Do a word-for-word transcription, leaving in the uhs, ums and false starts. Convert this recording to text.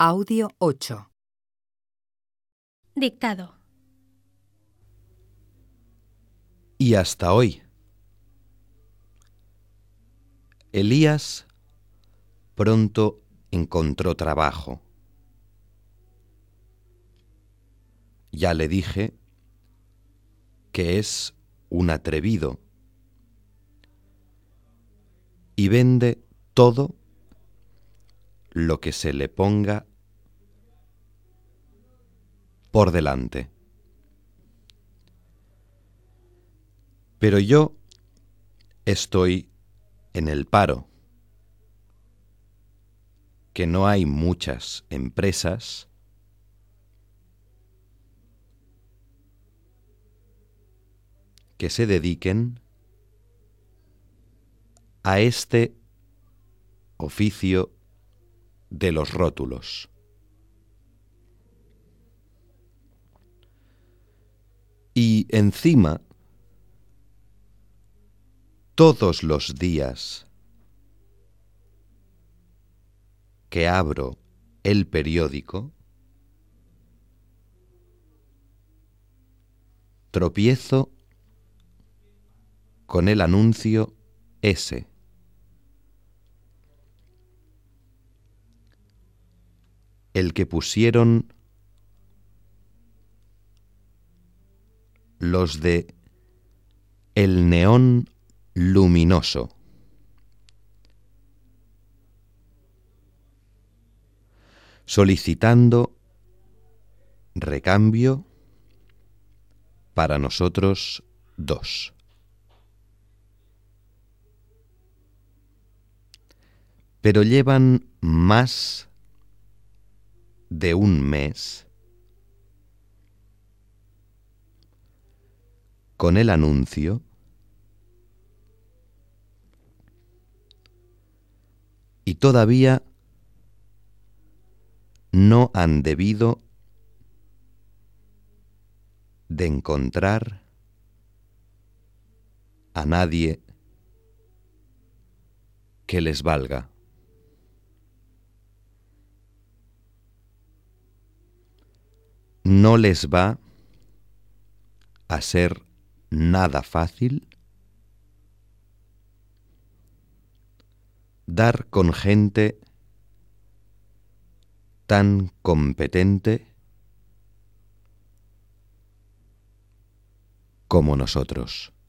Audio ocho. Dictado. Y hasta hoy. Elías pronto encontró trabajo. Ya le dije que es un atrevido y vende todo lo que se le ponga por delante. Pero yo estoy en el paro, que no hay muchas empresas que se dediquen a este oficio de los rótulos. Y encima, todos los días que abro el periódico, tropiezo con el anuncio ese. El que pusieron los de El Neón Luminoso. Solicitando recambio para nosotros dos. Pero llevan más de un mes con el anuncio y todavía no han debido de encontrar a nadie que les valga. No les va a ser nada fácil dar con gente tan competente como nosotros.